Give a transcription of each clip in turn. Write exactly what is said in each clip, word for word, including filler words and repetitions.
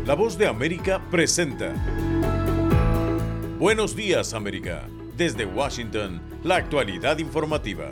La Voz de América presenta Buenos Días, América. Desde Washington, la actualidad informativa.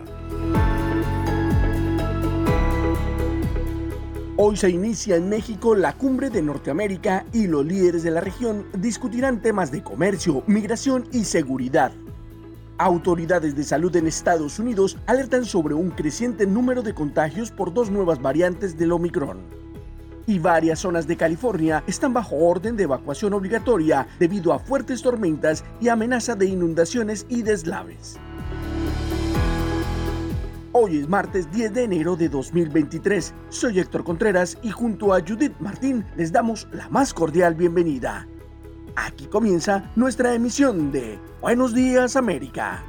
Hoy se inicia en México la Cumbre de Norteamérica y los líderes de la región discutirán temas de comercio, migración y seguridad. Autoridades de salud en Estados Unidos alertan sobre un creciente número de contagios por dos nuevas variantes del Omicron. Y varias zonas de California están bajo orden de evacuación obligatoria debido a fuertes tormentas y amenaza de inundaciones y deslaves. Hoy es martes diez de enero de dos mil veintitrés. Soy Héctor Contreras y junto a Judith Martín les damos la más cordial bienvenida. Aquí comienza nuestra emisión de Buenos Días, América.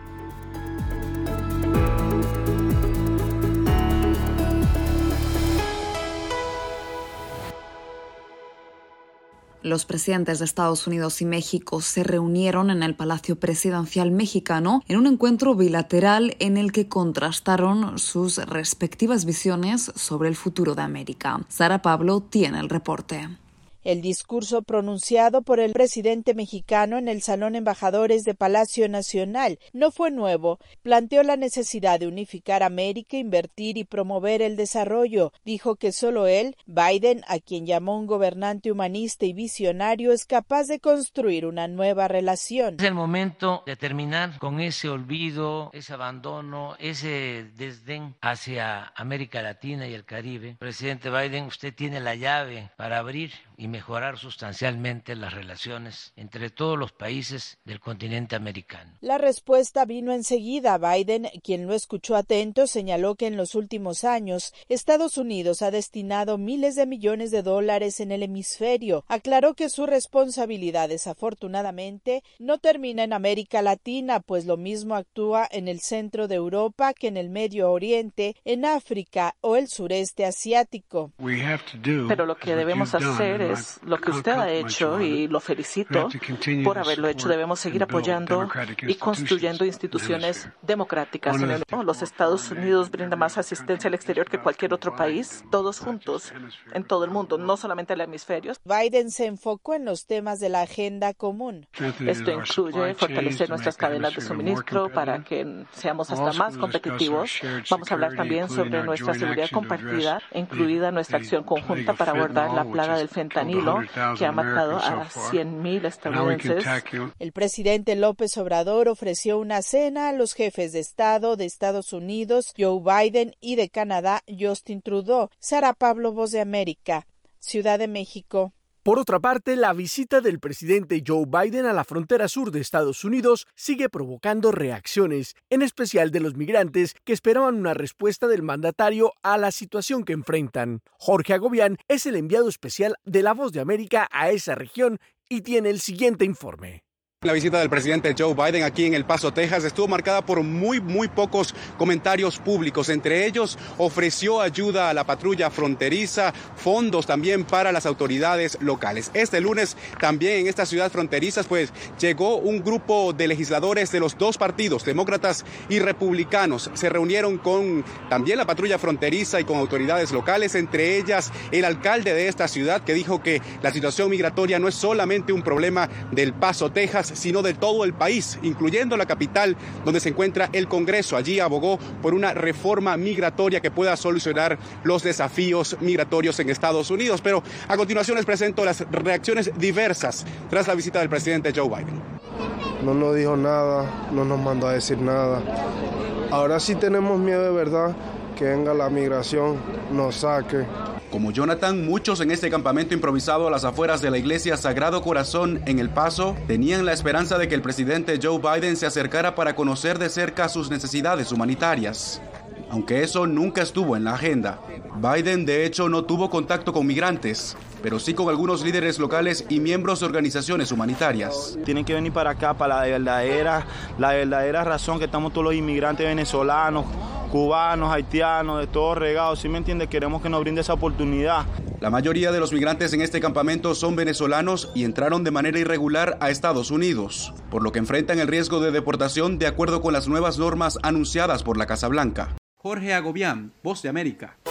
Los presidentes de Estados Unidos y México se reunieron en el Palacio Presidencial mexicano en un encuentro bilateral en el que contrastaron sus respectivas visiones sobre el futuro de América. Sara Pablo tiene el reporte. El discurso pronunciado por el presidente mexicano en el Salón Embajadores de Palacio Nacional no fue nuevo. Planteó la necesidad de unificar América, invertir y promover el desarrollo. Dijo que solo él, Biden, a quien llamó un gobernante humanista y visionario, es capaz de construir una nueva relación. Es el momento de terminar con ese olvido, ese abandono, ese desdén hacia América Latina y el Caribe. Presidente Biden, usted tiene la llave para abrir y mejorar sustancialmente las relaciones entre todos los países del continente americano. La respuesta vino enseguida. Biden, quien lo escuchó atento, señaló que en los últimos años Estados Unidos ha destinado miles de millones de dólares en el hemisferio. Aclaró que su responsabilidad, desafortunadamente, no termina en América Latina, pues lo mismo actúa en el centro de Europa que en el Medio Oriente, en África o el sureste asiático. Pero lo que debemos hacer es lo que usted ha hecho y lo felicito por haberlo hecho. Debemos seguir apoyando y construyendo instituciones democráticas. Los Estados Unidos brindan más asistencia al exterior que cualquier otro país, todos juntos en todo el mundo, no solamente el hemisferio. Biden se enfocó en los temas de la agenda común. Esto incluye fortalecer nuestras cadenas de suministro para que seamos hasta más competitivos. Vamos a hablar también sobre nuestra seguridad compartida, incluida nuestra acción conjunta para abordar la plaga del fentanilo que ha matado a cien mil estadounidenses. El presidente López Obrador ofreció una cena a los jefes de Estado de Estados Unidos, Joe Biden, y de Canadá, Justin Trudeau. Sara Pablo, Voz de América, Ciudad de México. Por otra parte, la visita del presidente Joe Biden a la frontera sur de Estados Unidos sigue provocando reacciones, en especial de los migrantes que esperaban una respuesta del mandatario a la situación que enfrentan. Jorge Agobián es el enviado especial de La Voz de América a esa región y tiene el siguiente informe. La visita del presidente Joe Biden aquí en El Paso, Texas, estuvo marcada por muy, muy pocos comentarios públicos. Entre ellos, ofreció ayuda a la patrulla fronteriza, fondos también para las autoridades locales. Este lunes, también en esta ciudad fronteriza, pues, llegó un grupo de legisladores de los dos partidos, demócratas y republicanos. Se reunieron con también la patrulla fronteriza y con autoridades locales, entre ellas el alcalde de esta ciudad, que dijo que la situación migratoria no es solamente un problema del Paso, Texas, sino de todo el país, incluyendo la capital donde se encuentra el Congreso. Allí abogó por una reforma migratoria que pueda solucionar los desafíos migratorios en Estados Unidos. Pero a continuación les presento las reacciones diversas tras la visita del presidente Joe Biden. No nos dijo nada, no nos mandó a decir nada. Ahora sí tenemos miedo de verdad que venga la migración, nos saque. Como Jonathan, muchos en este campamento improvisado a las afueras de la iglesia Sagrado Corazón en El Paso tenían la esperanza de que el presidente Joe Biden se acercara para conocer de cerca sus necesidades humanitarias. Aunque eso nunca estuvo en la agenda. Biden, de hecho, no tuvo contacto con migrantes, pero sí con algunos líderes locales y miembros de organizaciones humanitarias. Tienen que venir para acá, para la verdadera, la verdadera razón que estamos todos los inmigrantes venezolanos, cubanos, haitianos, de todos regados, ¿sí me entiende? Queremos que nos brinde esa oportunidad. La mayoría de los migrantes en este campamento son venezolanos y entraron de manera irregular a Estados Unidos, por lo que enfrentan el riesgo de deportación de acuerdo con las nuevas normas anunciadas por la Casa Blanca. Jorge Agobián, Voz de América.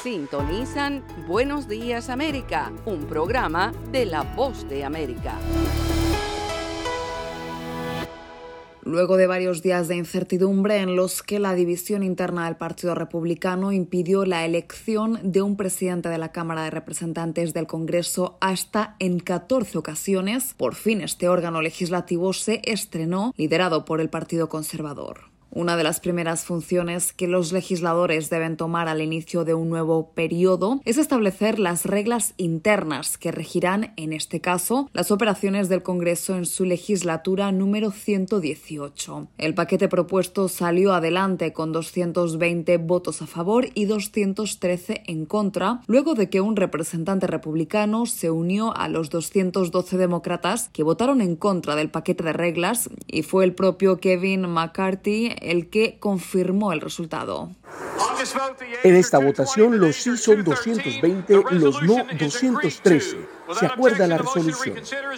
Sintonizan Buenos Días América, un programa de La Voz de América. Luego de varios días de incertidumbre en los que la división interna del Partido Republicano impidió la elección de un presidente de la Cámara de Representantes del Congreso hasta en catorce ocasiones, por fin este órgano legislativo se estrenó, liderado por el Partido Conservador. Una de las primeras funciones que los legisladores deben tomar al inicio de un nuevo periodo es establecer las reglas internas que regirán, en este caso, las operaciones del Congreso en su legislatura número ciento dieciocho. El paquete propuesto salió adelante con doscientos veinte votos a favor y doscientos trece en contra, luego de que un representante republicano se unió a los doscientos doce demócratas que votaron en contra del paquete de reglas, y fue el propio Kevin McCarthy el que confirmó el resultado. En esta votación los sí son doscientos veinte, los no doscientos trece. Se acuerda la resolución.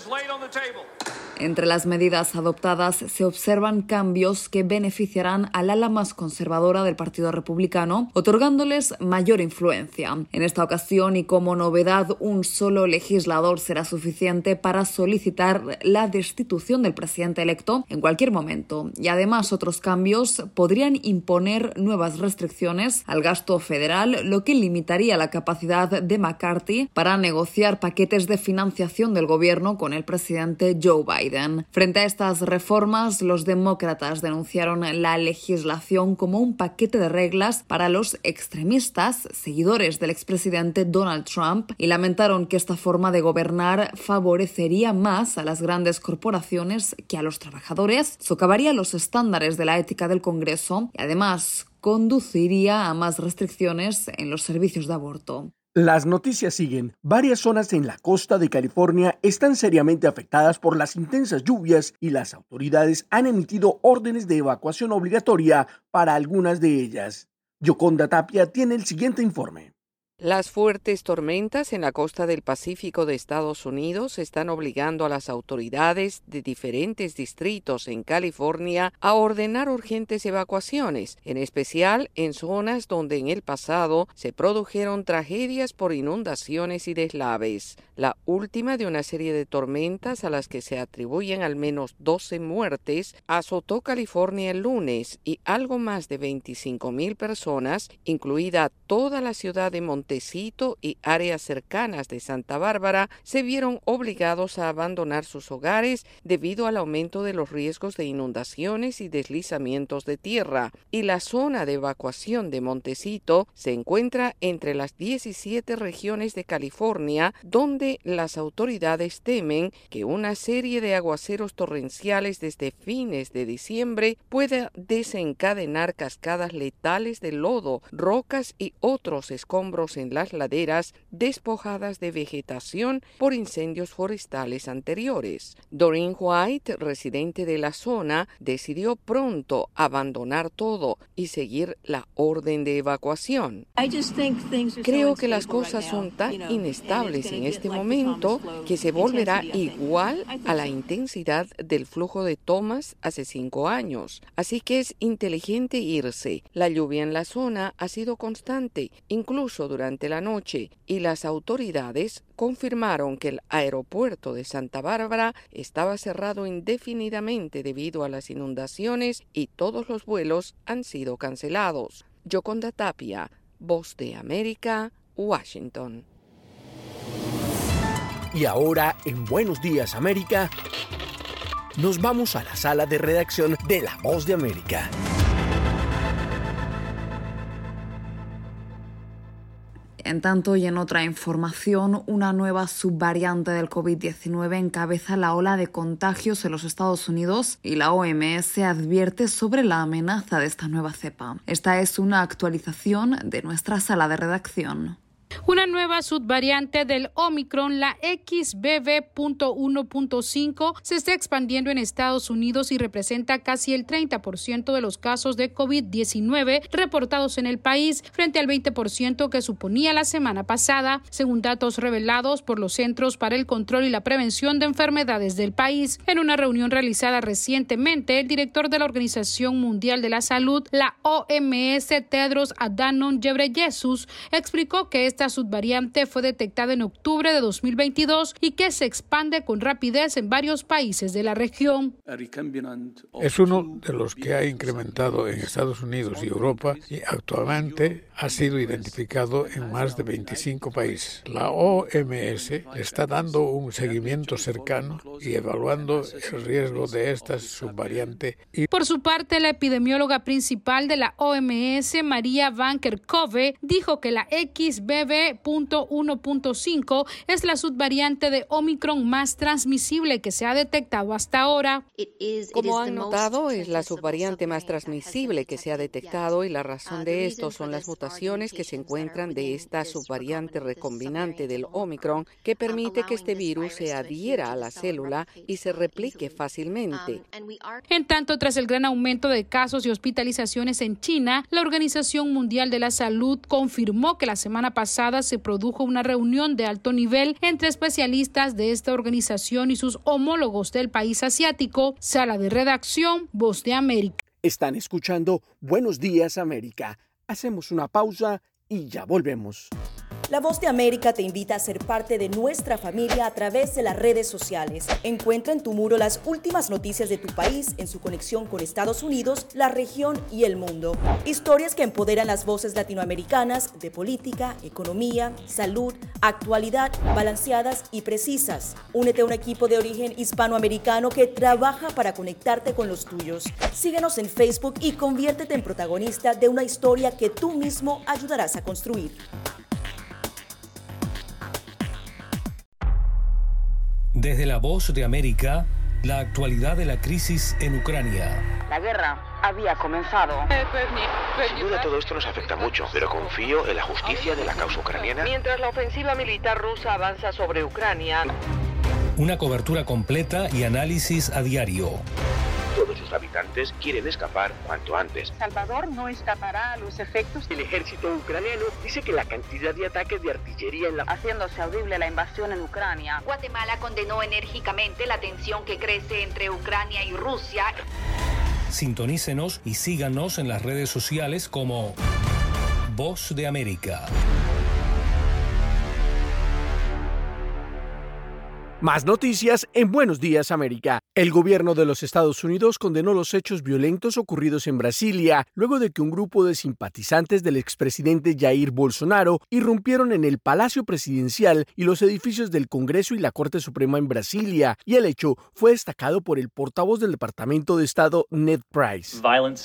Entre las medidas adoptadas se observan cambios que beneficiarán al ala más conservadora del Partido Republicano, otorgándoles mayor influencia. En esta ocasión, y como novedad, un solo legislador será suficiente para solicitar la destitución del presidente electo en cualquier momento. Y además, otros cambios podrían imponer nuevas restricciones al gasto federal, lo que limitaría la capacidad de McCarthy para negociar paquetes de financiación del gobierno con el presidente Joe Biden. Frente a estas reformas, los demócratas denunciaron la legislación como un paquete de reglas para los extremistas, seguidores del expresidente Donald Trump, y lamentaron que esta forma de gobernar favorecería más a las grandes corporaciones que a los trabajadores, socavaría los estándares de la ética del Congreso y además conduciría a más restricciones en los servicios de aborto. Las noticias siguen. Varias zonas en la costa de California están seriamente afectadas por las intensas lluvias y las autoridades han emitido órdenes de evacuación obligatoria para algunas de ellas. Yoconda Tapia tiene el siguiente informe. Las fuertes tormentas en la costa del Pacífico de Estados Unidos están obligando a las autoridades de diferentes distritos en California a ordenar urgentes evacuaciones, en especial en zonas donde en el pasado se produjeron tragedias por inundaciones y deslaves. La última de una serie de tormentas a las que se atribuyen al menos doce muertes azotó California el lunes y algo más de veinticinco mil personas, incluida toda la ciudad de Montecito y áreas cercanas de Santa Bárbara, se vieron obligados a abandonar sus hogares debido al aumento de los riesgos de inundaciones y deslizamientos de tierra. Y la zona de evacuación de Montecito se encuentra entre las diecisiete regiones de California, donde las autoridades temen que una serie de aguaceros torrenciales desde fines de diciembre pueda desencadenar cascadas letales de lodo, rocas y otros escombros en las laderas despojadas de vegetación por incendios forestales anteriores. Doreen White, residente de la zona, decidió pronto abandonar todo y seguir la orden de evacuación. Creo que las cosas son tan inestables en este momento que se volverá igual a la intensidad del flujo de Thomas hace cinco años. Así que es inteligente irse. La lluvia en la zona ha sido constante, incluso durante la noche, y las autoridades confirmaron que el aeropuerto de Santa Bárbara estaba cerrado indefinidamente debido a las inundaciones y todos los vuelos han sido cancelados. Yoconda Tapia, Voz de América, Washington. Y ahora, en Buenos Días América, nos vamos a la sala de redacción de La Voz de América. En tanto, y en otra información, una nueva subvariante del COVID diecinueve encabeza la ola de contagios en los Estados Unidos y la O M S advierte sobre la amenaza de esta nueva cepa. Esta es una actualización de nuestra sala de redacción. Una nueva subvariante del Omicron, la X B B punto uno punto cinco, se está expandiendo en Estados Unidos y representa casi el treinta por ciento de los casos de COVID diecinueve reportados en el país, frente al veinte por ciento que suponía la semana pasada, según datos revelados por los Centros para el Control y la Prevención de Enfermedades del país. En una reunión realizada recientemente, el director de la Organización Mundial de la Salud, la O M S, Tedros Adhanom Ghebreyesus, explicó que esta subvariante fue detectada en octubre de dos mil veintidós y que se expande con rapidez en varios países de la región. Es uno de los que ha incrementado en Estados Unidos y Europa y actualmente ha sido identificado en más de veinticinco países. La O M S está dando un seguimiento cercano y evaluando el riesgo de esta subvariante. Y... Por su parte, la epidemióloga principal de la O M S, María Van Kerkhove, dijo que la X B B punto uno punto cinco es la subvariante de Omicron más transmisible que se ha detectado hasta ahora. Como han notado, es la subvariante más transmisible que se ha detectado y la razón de esto son las mutaciones que se encuentran de esta subvariante recombinante del Omicron que permite que este virus se adhiera a la célula y se replique fácilmente. En tanto, tras el gran aumento de casos y hospitalizaciones en China, la Organización Mundial de la Salud confirmó que la semana pasada se produjo una reunión de alto nivel entre especialistas de esta organización y sus homólogos del país asiático. Sala de redacción, Voz de América. Están escuchando Buenos Días América. Hacemos una pausa y ya volvemos. La Voz de América te invita a ser parte de nuestra familia a través de las redes sociales. Encuentra en tu muro las últimas noticias de tu país en su conexión con Estados Unidos, la región y el mundo. Historias que empoderan las voces latinoamericanas de política, economía, salud, actualidad, balanceadas y precisas. Únete a un equipo de origen hispanoamericano que trabaja para conectarte con los tuyos. Síguenos en Facebook y conviértete en protagonista de una historia que tú mismo ayudarás a construir. Desde la Voz de América, la actualidad de la crisis en Ucrania. La guerra había comenzado. Sin duda todo esto nos afecta mucho, pero confío en la justicia de la causa ucraniana. Mientras la ofensiva militar rusa avanza sobre Ucrania. Una cobertura completa y análisis a diario. Todos sus habitantes quieren escapar cuanto antes. Salvador no escapará a los efectos. El ejército ucraniano dice que la cantidad de ataques de artillería en la... haciéndose audible la invasión en Ucrania. Guatemala condenó enérgicamente la tensión que crece entre Ucrania y Rusia. Sintonícenos y síganos en las redes sociales como Voz de América. Más noticias en Buenos Días América. El gobierno de los Estados Unidos condenó los hechos violentos ocurridos en Brasilia luego de que un grupo de simpatizantes del expresidente Jair Bolsonaro irrumpieron en el Palacio Presidencial y los edificios del Congreso y la Corte Suprema en Brasilia, y el hecho fue destacado por el portavoz del Departamento de Estado, Ned Price.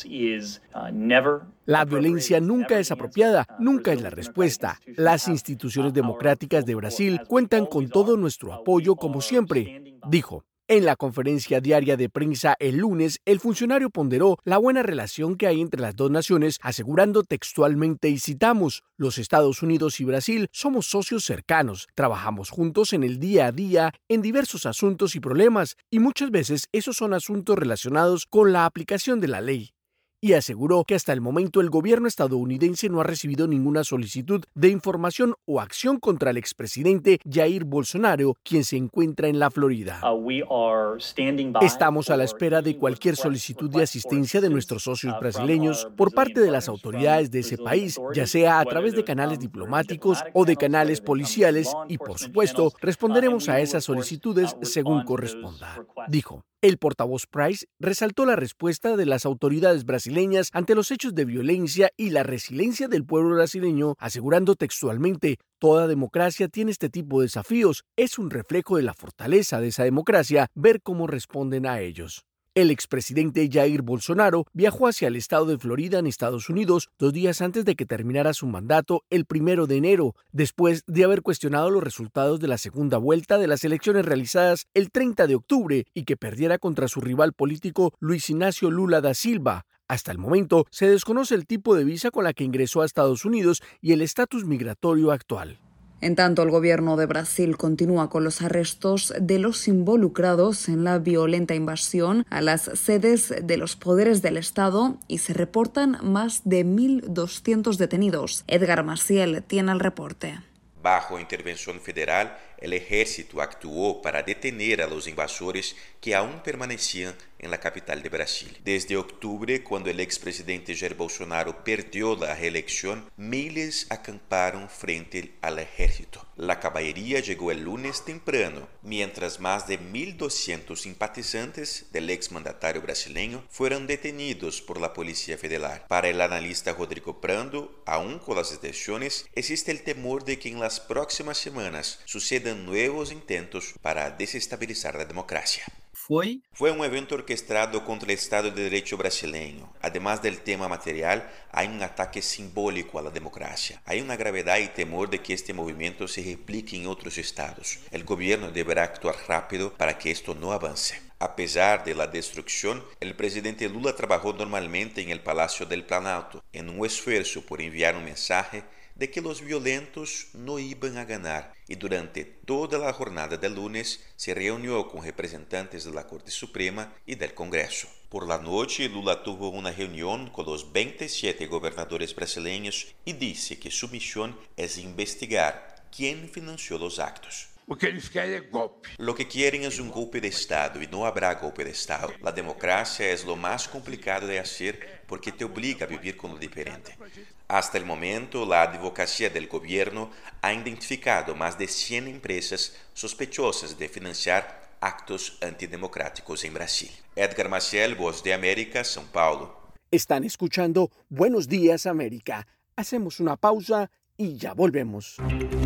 La violencia nunca es apropiada, nunca es la respuesta. Las instituciones democráticas de Brasil cuentan con todo nuestro apoyo como siempre, dijo. En la conferencia diaria de prensa el lunes, el funcionario ponderó la buena relación que hay entre las dos naciones, asegurando textualmente, y citamos, los Estados Unidos y Brasil somos socios cercanos, trabajamos juntos en el día a día en diversos asuntos y problemas, y muchas veces esos son asuntos relacionados con la aplicación de la ley. Y aseguró que hasta el momento el gobierno estadounidense no ha recibido ninguna solicitud de información o acción contra el expresidente Jair Bolsonaro, quien se encuentra en la Florida. Estamos a la espera de cualquier solicitud de asistencia de nuestros socios brasileños por parte de las autoridades de ese país, ya sea a través de canales diplomáticos o de canales policiales, y por supuesto responderemos a esas solicitudes según corresponda, dijo. El portavoz Price resaltó la respuesta de las autoridades brasileñas ante los hechos de violencia y la resiliencia del pueblo brasileño, asegurando textualmente, toda democracia tiene este tipo de desafíos, es un reflejo de la fortaleza de esa democracia ver cómo responden a ellos. El expresidente Jair Bolsonaro viajó hacia el estado de Florida en Estados Unidos dos días antes de que terminara su mandato el primero de enero, después de haber cuestionado los resultados de la segunda vuelta de las elecciones realizadas el treinta de octubre y que perdiera contra su rival político Luis Ignacio Lula da Silva. Hasta el momento, se desconoce el tipo de visa con la que ingresó a Estados Unidos y el estatus migratorio actual. En tanto, el gobierno de Brasil continúa con los arrestos de los involucrados en la violenta invasión a las sedes de los poderes del Estado y se reportan más de mil doscientos detenidos. Edgar Maciel tiene el reporte. Bajo intervención federal, el ejército actuó para detener a los invasores que aún permanecían en la capital de Brasil. Desde octubre, cuando el expresidente Jair Bolsonaro perdió la reelección, miles acamparon frente al ejército. La caballería llegó el lunes temprano, mientras más de mil doscientos simpatizantes del exmandatario brasileño fueron detenidos por la Policía Federal. Para el analista Rodrigo Prando, aún con las detenciones, existe el temor de que en las próximas semanas sucedan nuevos intentos para desestabilizar la democracia. Foi? Fue un evento orquestado contra el Estado de Derecho brasileño. Además del tema material, hay un ataque simbólico a la democracia. Hay una gravedad y temor de que este movimiento se replique en otros estados. El gobierno deberá actuar rápido para que esto no avance. A pesar de la destrucción, el presidente Lula trabajó normalmente en el Palacio del Planalto, en un esfuerzo por enviar un mensaje de que los violentos no iban a ganar, y durante toda la jornada del lunes se reunió con representantes de la Corte Suprema y del Congreso. Por la noche, Lula tuvo una reunión con los veintisiete gobernadores brasileños y dice que su misión es investigar quién financió los actos. O que eles querem é golpe. Lo que quieren es un golpe de Estado y no habrá golpe de Estado. La democracia es lo más complicado de hacer porque te obliga a vivir con lo diferente. Hasta el momento, la advocacia del gobierno ha identificado más de cien empresas sospechosas de financiar actos antidemocráticos en Brasil. Edgar Maciel, Voz de América, São Paulo. Están escuchando Buenos Días América. Hacemos una pausa y ya volvemos.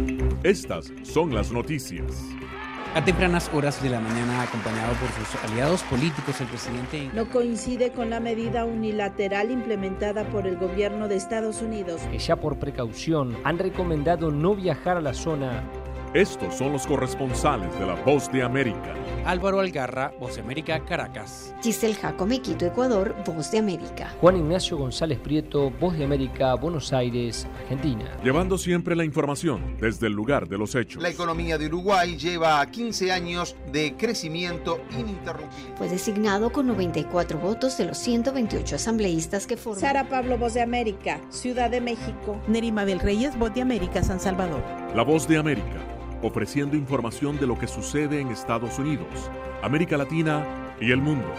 Estas son las noticias. A tempranas horas de la mañana, acompañado por sus aliados políticos, el presidente no coincide con la medida unilateral implementada por el gobierno de Estados Unidos, que ya por precaución han recomendado no viajar a la zona. Estos son los corresponsales de La Voz de América. Álvaro Algarra, Voz de América, Caracas. Giselle Jacome, Quito, Ecuador, Voz de América. Juan Ignacio González Prieto, Voz de América, Buenos Aires, Argentina. Llevando siempre la información desde el lugar de los hechos. La economía de Uruguay lleva quince años de crecimiento ininterrumpido. Fue designado con noventa y cuatro votos de los ciento veintiocho asambleístas que forman. Sara Pablo, Voz de América, Ciudad de México. Neri Mabel Reyes, Voz de América, San Salvador. La Voz de América, ofreciendo información de lo que sucede en Estados Unidos, América Latina y el mundo.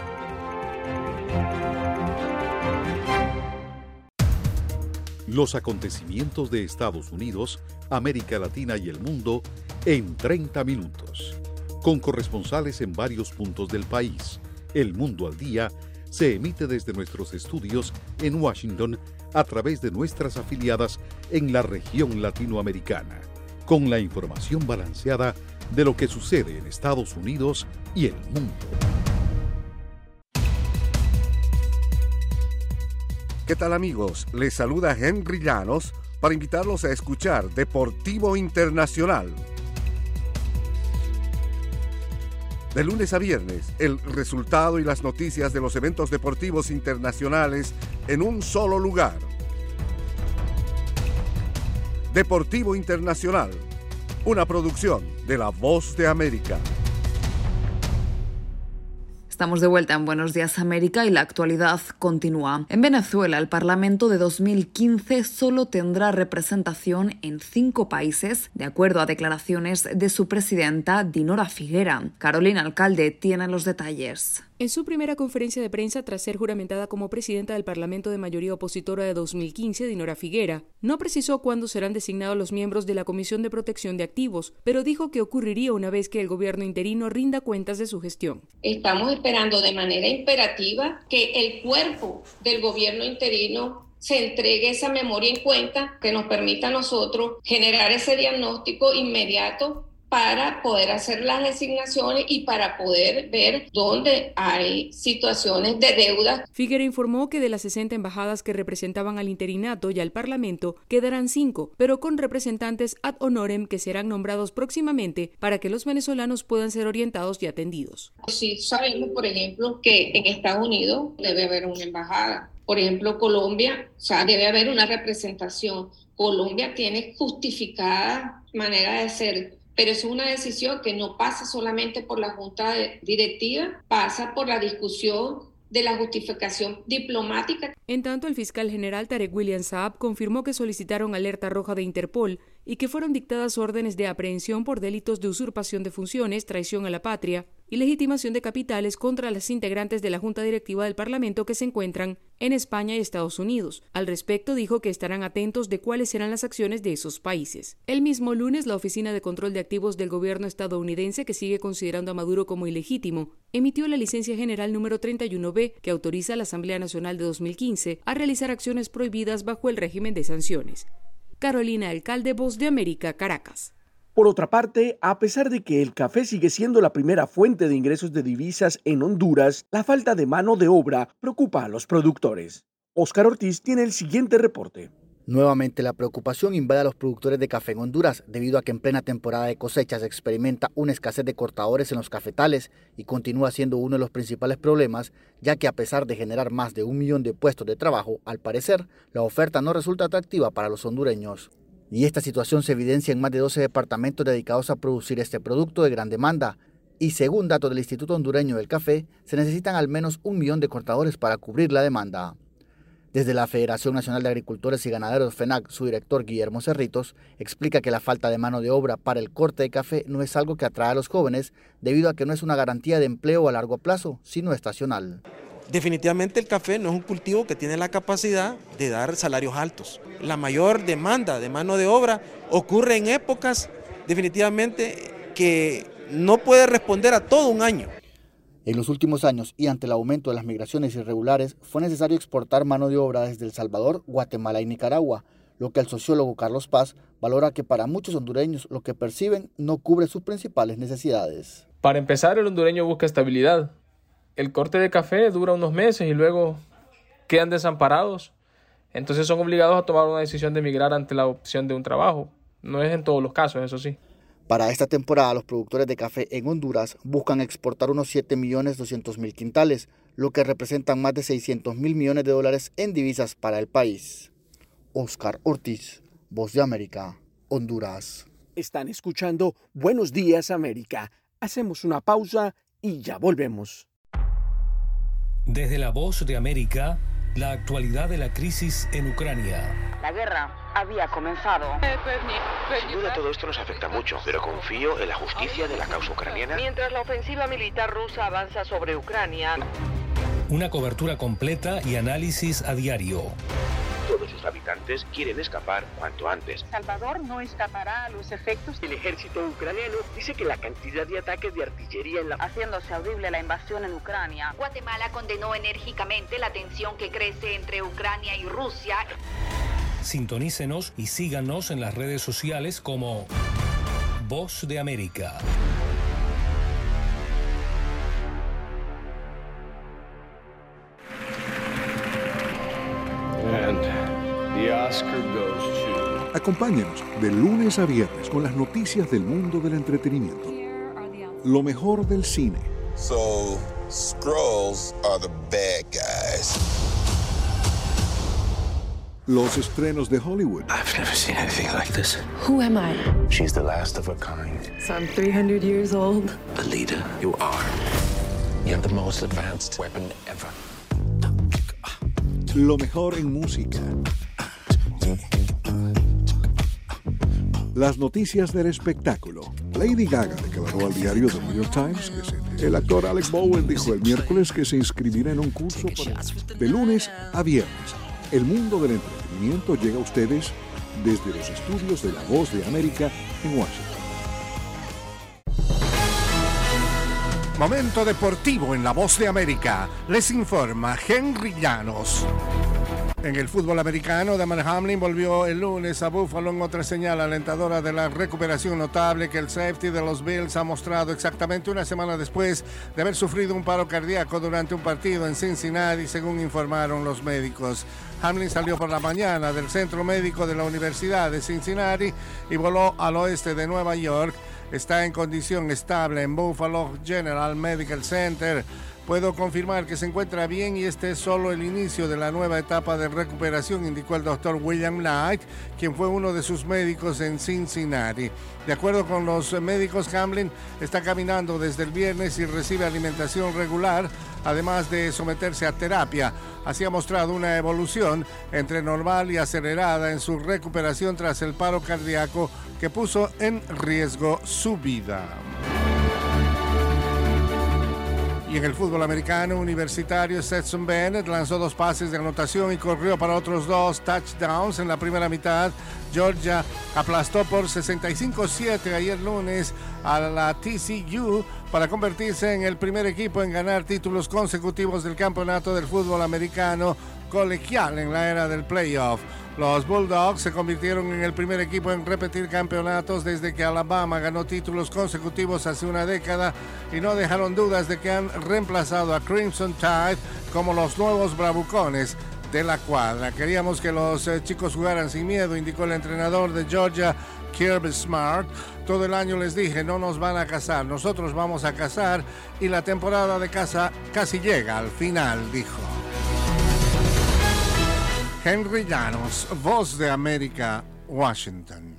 Los acontecimientos de Estados Unidos, América Latina y el mundo en treinta minutos. Con corresponsales en varios puntos del país. El Mundo al Día se emite desde nuestros estudios en Washington a través de nuestras afiliadas en la región latinoamericana, con la información balanceada de lo que sucede en Estados Unidos y el mundo. ¿Qué tal, amigos? Les saluda Henry Llanos para invitarlos a escuchar Deportivo Internacional. De lunes a viernes, el resultado y las noticias de los eventos deportivos internacionales en un solo lugar. Deportivo Internacional, una producción de La Voz de América. Estamos de vuelta en Buenos Días América y la actualidad continúa. En Venezuela, el Parlamento de dos mil quince solo tendrá representación en cinco países, de acuerdo a declaraciones de su presidenta Dinora Figuera. Carolina Alcalde tiene los detalles. En su primera conferencia de prensa tras ser juramentada como presidenta del Parlamento de mayoría opositora de dos mil quince, Dinora Figuera no precisó cuándo serán designados los miembros de la Comisión de Protección de Activos, pero dijo que ocurriría una vez que el gobierno interino rinda cuentas de su gestión. Estamos esperando de manera imperativa que el cuerpo del gobierno interino se entregue esa memoria en cuenta que nos permita a nosotros generar ese diagnóstico inmediato para poder hacer las designaciones y para poder ver dónde hay situaciones de deuda. Figuera informó que de las sesenta embajadas que representaban al interinato y al Parlamento, quedarán cinco, pero con representantes ad honorem que serán nombrados próximamente para que los venezolanos puedan ser orientados y atendidos. Sí sabemos, por ejemplo, que en Estados Unidos debe haber una embajada. Por ejemplo, Colombia, o sea, debe haber una representación. Colombia tiene justificada manera de ser, pero es una decisión que no pasa solamente por la Junta Directiva, pasa por la discusión de la justificación diplomática. En tanto, el fiscal general Tarek William Saab confirmó que solicitaron alerta roja de Interpol y que fueron dictadas órdenes de aprehensión por delitos de usurpación de funciones, traición a la patria y legitimación de capitales contra las integrantes de la Junta Directiva del Parlamento que se encuentran en España y Estados Unidos. Al respecto, dijo que estarán atentos de cuáles serán las acciones de esos países. El mismo lunes, la Oficina de Control de Activos del gobierno estadounidense, que sigue considerando a Maduro como ilegítimo, emitió la licencia general número treinta y uno B, que autoriza a la Asamblea Nacional de dos mil quince a realizar acciones prohibidas bajo el régimen de sanciones. Carolina Alcalde, Voz de América, Caracas. Por otra parte, a pesar de que el café sigue siendo la primera fuente de ingresos de divisas en Honduras, la falta de mano de obra preocupa a los productores. Óscar Ortiz tiene el siguiente reporte. Nuevamente la preocupación invade a los productores de café en Honduras debido a que en plena temporada de cosechas se experimenta una escasez de cortadores en los cafetales y continúa siendo uno de los principales problemas, ya que a pesar de generar más de un millón de puestos de trabajo, al parecer la oferta no resulta atractiva para los hondureños. Y esta situación se evidencia en más de doce departamentos dedicados a producir este producto de gran demanda. Y según datos del Instituto Hondureño del Café, se necesitan al menos un millón de cortadores para cubrir la demanda. Desde la Federación Nacional de Agricultores y Ganaderos FENAG, su director Guillermo Cerritos explica que la falta de mano de obra para el corte de café no es algo que atrae a los jóvenes debido a que no es una garantía de empleo a largo plazo, sino estacional. Definitivamente el café no es un cultivo que tiene la capacidad de dar salarios altos. La mayor demanda de mano de obra ocurre en épocas definitivamente que no puede responder a todo un año. En los últimos años y ante el aumento de las migraciones irregulares, fue necesario exportar mano de obra desde El Salvador, Guatemala y Nicaragua, lo que el sociólogo Carlos Paz valora que para muchos hondureños lo que perciben no cubre sus principales necesidades. Para empezar, el hondureño busca estabilidad. El corte de café dura unos meses y luego quedan desamparados. Entonces son obligados a tomar una decisión de emigrar ante la opción de un trabajo. No es en todos los casos, eso sí. Para esta temporada, los productores de café en Honduras buscan exportar unos siete millones doscientos mil quintales, lo que representan más de seiscientos mil millones de dólares en divisas para el país. Óscar Ortiz, Voz de América, Honduras. Están escuchando Buenos Días América. Hacemos una pausa y ya volvemos. Desde la Voz de América, la actualidad de la crisis en Ucrania. La guerra había comenzado. Sin duda todo esto nos afecta mucho, pero confío en la justicia de la causa ucraniana. Mientras la ofensiva militar rusa avanza sobre Ucrania. Una cobertura completa y análisis a diario. Todos sus habitantes quieren escapar cuanto antes. Salvador no escapará a los efectos. El ejército ucraniano dice que la cantidad de ataques de artillería en la... haciéndose audible la invasión en Ucrania. Guatemala condenó enérgicamente la tensión que crece entre Ucrania y Rusia. Sintonícenos y síganos en las redes sociales como Voz de América. And the Oscar goes to... Acompáñenos de lunes a viernes con las noticias del mundo del entretenimiento. Lo mejor del cine. So, Skrulls are the bad guys. Los estrenos de Hollywood. I've never seen anything like this. Who am I? She's the last of her kind. So I'm three hundred years old. Alita, you are. You have the most advanced weapon ever. Lo mejor en música. Las noticias del espectáculo. Lady Gaga declaró al diario The New York Times que se... El actor Alec Bowen dijo el miércoles que se inscribirá en un curso para... de lunes a viernes. El mundo del entretenimiento llega a ustedes desde los estudios de La Voz de América en Washington. Momento deportivo en La Voz de América. Les informa Henry Llanos. En el fútbol americano, Damar Hamlin volvió el lunes a Buffalo en otra señal alentadora de la recuperación notable que el safety de los Bills ha mostrado exactamente una semana después de haber sufrido un paro cardíaco durante un partido en Cincinnati, según informaron los médicos. Hamlin salió por la mañana del centro médico de la Universidad de Cincinnati y voló al oeste de Nueva York. Está en condición estable en Buffalo General Medical Center. Puedo confirmar que se encuentra bien y este es solo el inicio de la nueva etapa de recuperación, indicó el doctor William Knight, quien fue uno de sus médicos en Cincinnati. De acuerdo con los médicos, Hamlin está caminando desde el viernes y recibe alimentación regular, además de someterse a terapia. Así ha mostrado una evolución entre normal y acelerada en su recuperación tras el paro cardíaco que puso en riesgo su vida. Y en el fútbol americano universitario, Stetson Bennett lanzó dos pases de anotación y corrió para otros dos touchdowns en la primera mitad. Georgia aplastó por sesenta y cinco a siete ayer lunes a la T C U para convertirse en el primer equipo en ganar títulos consecutivos del campeonato del fútbol americano colegial en la era del playoff. Los Bulldogs se convirtieron en el primer equipo en repetir campeonatos desde que Alabama ganó títulos consecutivos hace una década y no dejaron dudas de que han reemplazado a Crimson Tide como los nuevos bravucones de la cuadra. Queríamos que los eh, chicos jugaran sin miedo, indicó el entrenador de Georgia, Kirby Smart. Todo el año les dije, no nos van a cazar, nosotros vamos a cazar y la temporada de caza casi llega al final, dijo. Henry Llanos, Voz de América, Washington.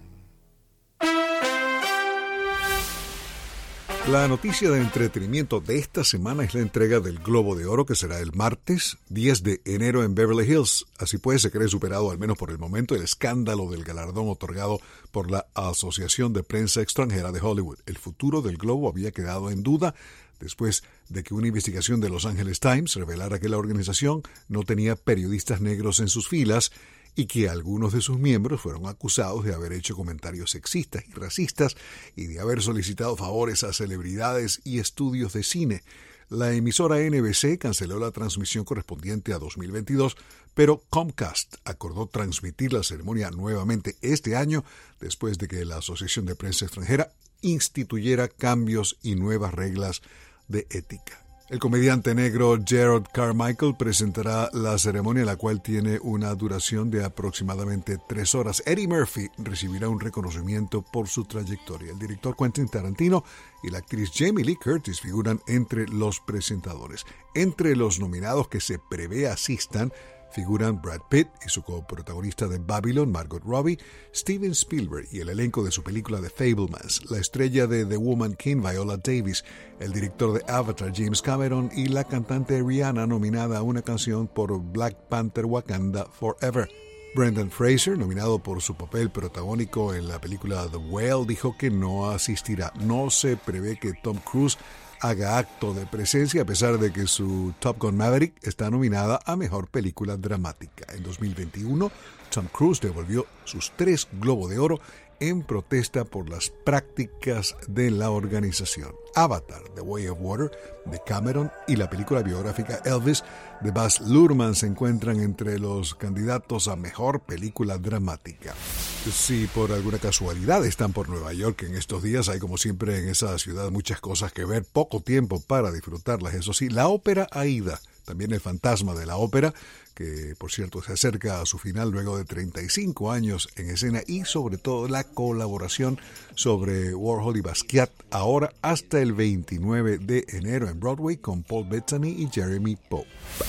La noticia de entretenimiento de esta semana es la entrega del Globo de Oro, que será el martes diez de enero en Beverly Hills. Así pues, se cree superado, al menos por el momento, el escándalo del galardón otorgado por la Asociación de Prensa Extranjera de Hollywood. El futuro del Globo había quedado en duda después de que una investigación de Los Angeles Times revelara que la organización no tenía periodistas negros en sus filas y que algunos de sus miembros fueron acusados de haber hecho comentarios sexistas y racistas y de haber solicitado favores a celebridades y estudios de cine. La emisora N B C canceló la transmisión correspondiente a dos mil veintidós, pero Comcast acordó transmitir la ceremonia nuevamente este año después de que la Asociación de Prensa Extranjera instituyera cambios y nuevas reglas de ética. El comediante negro Gerald Carmichael presentará la ceremonia, la cual tiene una duración de aproximadamente tres horas. Eddie Murphy recibirá un reconocimiento por su trayectoria. El director Quentin Tarantino y la actriz Jamie Lee Curtis figuran entre los presentadores. Entre los nominados que se prevé asistan figuran Brad Pitt y su coprotagonista de Babylon, Margot Robbie, Steven Spielberg y el elenco de su película The Fabelmans, la estrella de The Woman King, Viola Davis, el director de Avatar, James Cameron, y la cantante Rihanna, nominada a una canción por Black Panther Wakanda Forever. Brendan Fraser, nominado por su papel protagónico en la película The Whale, dijo que no asistirá. No se prevé que Tom Cruise haga acto de presencia, a pesar de que su Top Gun Maverick está nominada a Mejor Película Dramática. En dos mil veintiuno, Tom Cruise devolvió sus tres Globo de Oro en protesta por las prácticas de la organización. Avatar, The Way of Water, de Cameron, y la película biográfica Elvis, de Baz Luhrmann, se encuentran entre los candidatos a Mejor Película Dramática. Si por alguna casualidad están por Nueva York en estos días, hay como siempre en esa ciudad muchas cosas que ver, poco tiempo para disfrutarlas. Eso sí, la ópera Aida, también el fantasma de la ópera, que por cierto se acerca a su final luego de treinta y cinco años en escena, y sobre todo la colaboración sobre Warhol y Basquiat, ahora hasta el veintinueve de enero en Broadway con Paul Bettany y Jeremy Pope.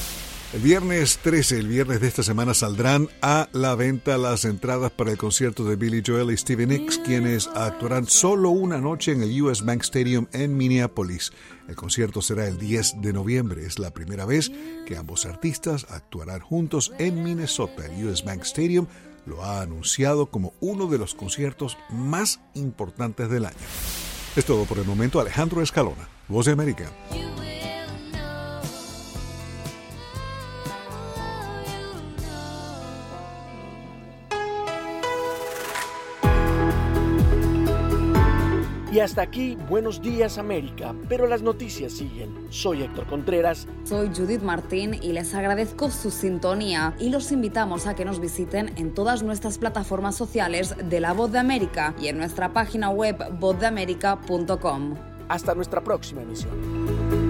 El viernes trece, el viernes de esta semana, saldrán a la venta las entradas para el concierto de Billy Joel y Stevie Nicks, quienes actuarán solo una noche en el U S Bank Stadium en Minneapolis. El concierto será el diez de noviembre. Es la primera vez que ambos artistas actuarán juntos en Minnesota. El U S Bank Stadium lo ha anunciado como uno de los conciertos más importantes del año. Es todo por el momento. Alejandro Escalona, Voz de América. Y hasta aquí, Buenos Días América, pero las noticias siguen. Soy Héctor Contreras. Soy Judith Martín y les agradezco su sintonía y los invitamos a que nos visiten en todas nuestras plataformas sociales de La Voz de América y en nuestra página web voz de américa punto com. Hasta nuestra próxima emisión.